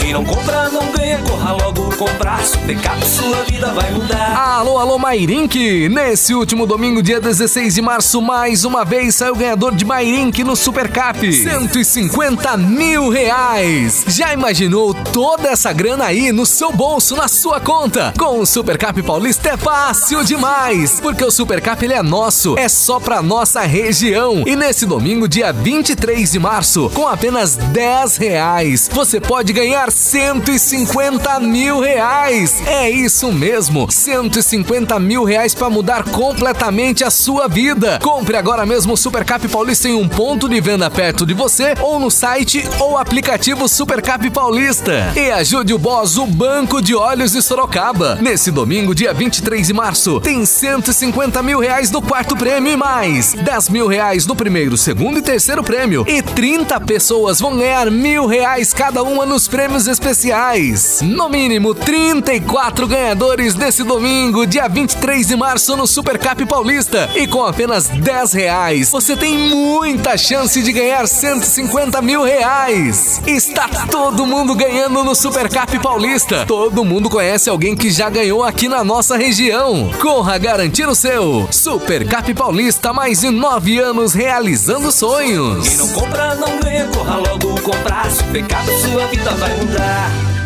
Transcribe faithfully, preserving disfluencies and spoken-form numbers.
Quem não compra não ganha, corra logo comprar. Supercap, sua vida vai mudar. Alô, alô, Mairink! Nesse último domingo, dia dezesseis de março, mais uma vez saiu o ganhador de Mairink no Supercap. cento e cinquenta mil reais! Já imaginou toda essa grana aí no seu bolso, na sua conta? Com o Supercap Paulista é fácil demais, porque o Supercap ele é nosso, é só pra nossa região. E nesse domingo, dia vinte e três de março, com apenas dez reais, você pode ganhar cento e cinquenta mil reais. É isso mesmo, cento e cinquenta mil reais para mudar completamente a sua vida. Compre agora mesmo o Supercap Paulista em um ponto de venda perto de você ou no site ou aplicativo Supercap Paulista. E ajude o Boss, o Banco de Óleos de Sorocaba. Nesse domingo, dia vinte e três de março, tem cento e cinquenta mil reais no quarto prêmio e mais dez mil reais no primeiro, segundo e terceiro prêmio. E trinta pessoas vão ganhar mil reais cada uma nos prêmios especiais. No mínimo, trinta e quatro ganhadores nesse domingo, dia vinte e três de março, no Supercap Paulista. E com apenas dez reais, você tem muita chance de ganhar cento e cinquenta mil reais. Está todo mundo ganhando no Supercap Paulista. Todo mundo conhece alguém que já ganhou aqui na nossa região. Corra garantir o seu. Supercap Paulista, mais de nove anos realizando sonhos. Quem não compra não ganha, corra logo comprar. Supercap, sua vida vai mudar.